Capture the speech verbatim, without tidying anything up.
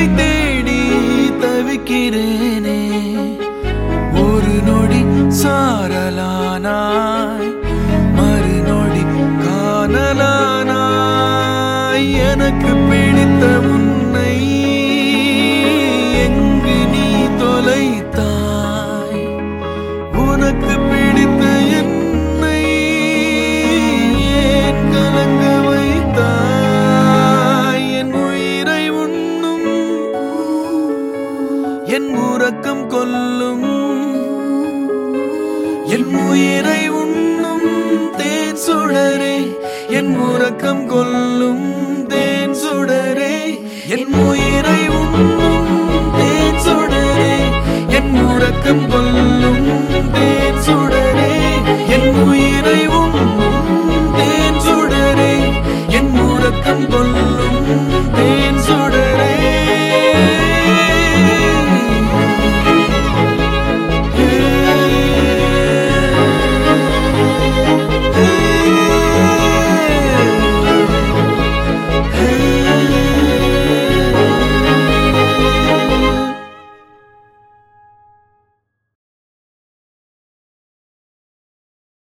உன்னை தேடி தவிக்கிறேனே ஒரு நொடி சாரலானாய் மறுநொடி காணலானாய் எனக்கு பிடித்த உன்னை எங்கு நீ தொலைத்தாய் உனக்கு பிடித்த என்னை ஏன் கலங்க வைத்தாய் என் உயிரை உண்ணும் என் உறக்கம் கொல்லும் என் உயிரை உண்ணும் தேன் சுடரே என் உறக்கம் கொல்லும் தேன் சுடரே என் உயிரை உண்ணும்